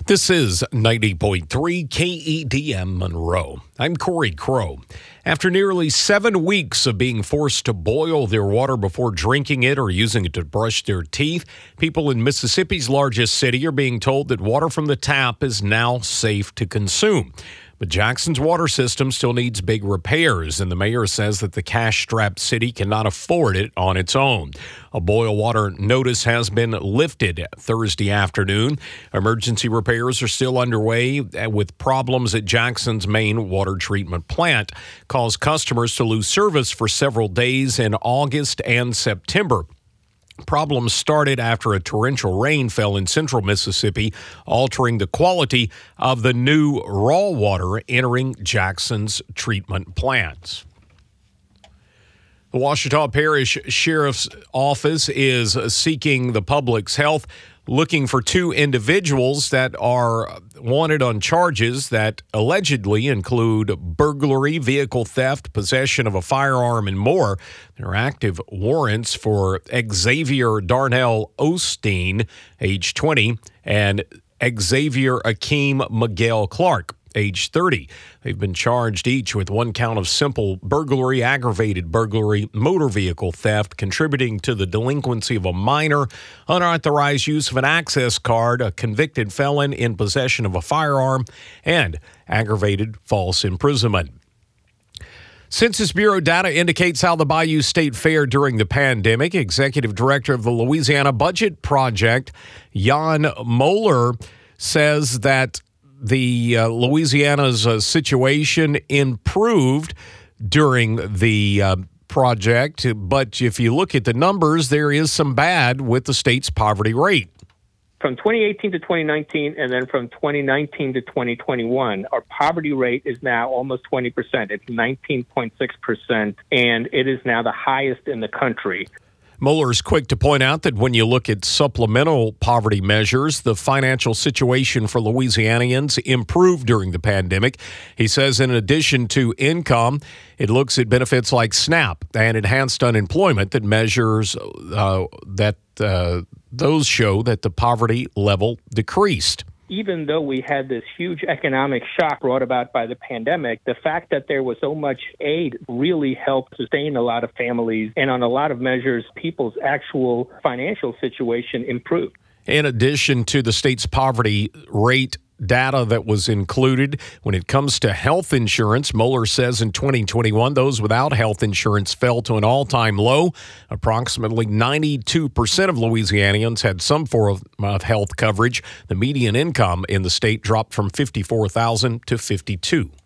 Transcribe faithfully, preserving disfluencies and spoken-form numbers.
This is ninety point three K E D M Monroe. I'm Corey Crow. After nearly seven weeks of being forced to boil their water before drinking it or using it to brush their teeth, people in Mississippi's largest city are being told that water from the tap is now safe to consume. But Jackson's water system still needs big repairs, and the mayor says that the cash-strapped city cannot afford it on its own. A boil water notice has been lifted Thursday afternoon. Emergency repairs are still underway, with problems at Jackson's main water treatment plant caused customers to lose service for several days in August and September. Problems started after a torrential rain fell in central Mississippi, altering the quality of the new raw water entering Jackson's treatment plants. The Ouachita Parish Sheriff's Office is seeking the public's health, looking for two individuals that are wanted on charges that allegedly include burglary, vehicle theft, possession of a firearm, and more. There are active warrants for Xavier Darnell Osteen, age twenty, and Xavier Akeem Miguel Clark, age thirty. They've been charged each with one count of simple burglary, aggravated burglary, motor vehicle theft, contributing to the delinquency of a minor, unauthorized use of an access card, a convicted felon in possession of a firearm, and aggravated false imprisonment. Census Bureau data indicates how the Bayou State fared during the pandemic. Executive Director of the Louisiana Budget Project, Jan Moeller, says that The uh, Louisiana's uh, situation improved during the uh, project, but if you look at the numbers, there is some bad with the state's poverty rate. From twenty eighteen to twenty nineteen, and then from twenty nineteen to twenty twenty-one, our poverty rate is now almost twenty percent. It's nineteen point six percent, and it is now the highest in the country. Mueller is quick to point out that when you look at supplemental poverty measures, the financial situation for Louisianians improved during the pandemic. He says in addition to income, it looks at benefits like SNAP and enhanced unemployment that measures uh, that uh, those show that the poverty level decreased. Even though we had this huge economic shock brought about by the pandemic, the fact that there was so much aid really helped sustain a lot of families, and on a lot of measures, people's actual financial situation improved. In addition to the state's poverty rate data that was included, when it comes to health insurance, Mueller says in twenty twenty-one, those without health insurance fell to an all-time low. Approximately ninety-two percent of Louisianians had some form of health coverage. The median income in the state dropped from fifty-four thousand dollars to fifty-two thousand dollars.